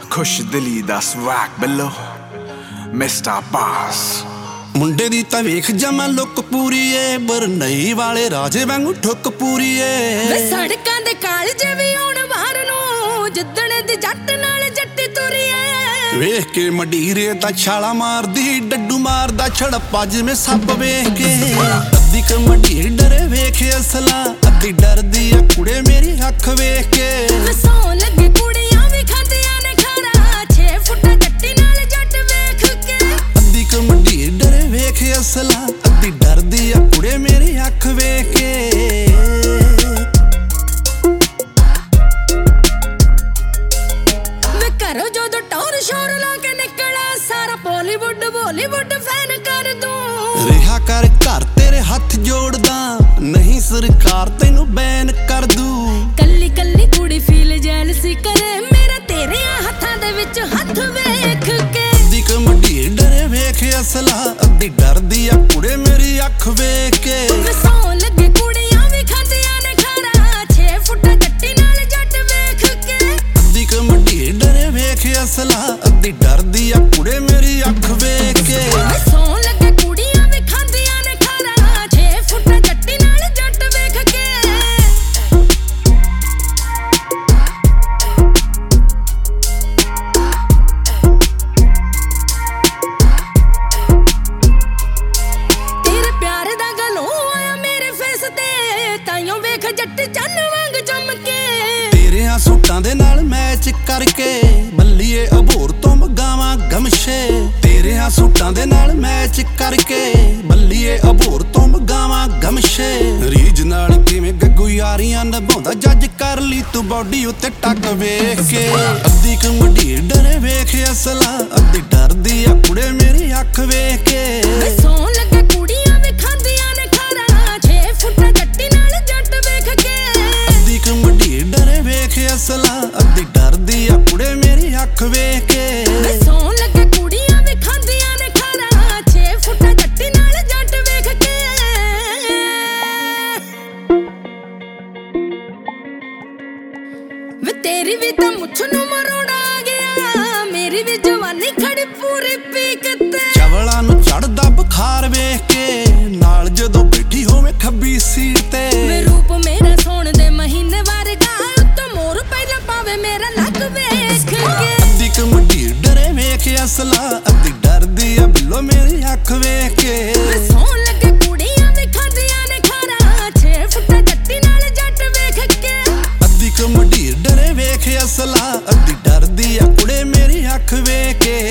खुश दिली दा swag below Mr. Boss मुंडे दी तां वेख जमा लुक पूरी ए बरनई वाले राजे वांगू ठुक पूरी ए वे सड़कां दे कालज भी आउण बाहर नूं जिद्दण दी जट नाल जट्टी तुरी ए वेख के मडीरे तां छाला मारदी डड्डू मारदा छड़प्पा जिवें सप वेख के अद्धी क मडीर डरे वेख असला अद्धी डरदी आ कुड़े मेरी अख वेख के सौं लगे कुड़ियां भी खांदियां ने खारा 6 फुट जट्टी नाल जट वेख के अद्धी क मडीर डरे वेख असला अद्धी डरदी आ कुड़े मेरी अख वेख के वे करो जो टौर शोर ला के निकला सारा बॉलीवुड फैन कर दूं रिहा कर घर तेरे हथ जोड़दा नहीं सरकार तैनू बैन कर दू कल्ली कल्ली कुड़ी फील जैलसी करे मेरा तेरे हत्थां दे विच हत्थ वेख के अद्धी क मडीर डरे वेख असला अद्धी डरदी आ कुड़े मेरी अख वेख के सौं लगे कुड़ियां भी खांदियां ने खारा 6 फुट जट्टी नाल जट वेख के अद्धी क मडीर डरे वेख असला अद्धी डरदी आ कुड़े मेरी अख वेख के सौं लगे कुड़ियां भी खांदियां ने खारा 6 फुट जट्टी नाल जट वेख के तेरे प्यार दा गलो आया मेरे फेस ते ताइयों वेख जट चन्न वांग चमके तेरे आ सूटां दे नाल मैच करके बल्लीए अबोर तो मगावां गमशे तेरे आ सूटां दे नाल मैच करके बल्लीए अबोर तो मगावां गमशे रीज नाल किवें गग्गू यारियां निभाउंदा जज कर ली तू बॉडी उत्ते टक वेख के अद्धी क मडीर डरे वेख असला अद्धी डरदी आ कुड़े मेरी अख वेख के सौं लगे कुड़ियां भी खांदियां ने खारा 6 फुट जट्टी नाल जट वेख के अद्धी क मडीर डरे वेख असला अद्धी डरदी आ कुड़े मेरी अख वेख के सौं लगे कुड़ियां भी खांदियां ने खारा 6 फुट जट्टी नाल जट वेख के वे तेरी भी तां मुछ नूं मरोड़ा आ गया मेरी भी जवानी खड़ी पूरी पीक ते चवला नू चढ़दा बुखार वेख के नाल जदों बैठी होवे खब्बी सीट ते वे रूप मेरा सोण दे महीने वर्गा उत्तों मोर पहला पावे मेरा नक वेख के अद्धी क मडीर डरे वेख असला अद्धी डरदी आ बिल्लो मेरी अख वेख के सौं लगे कुड़ियां भी खांदियां ने खारा 6 फुट जट्टी नाल जट वेख के अद्धी क मडीर डरे वेख असला अद्धी डरदी आ कुड़े मेरी अख वेख के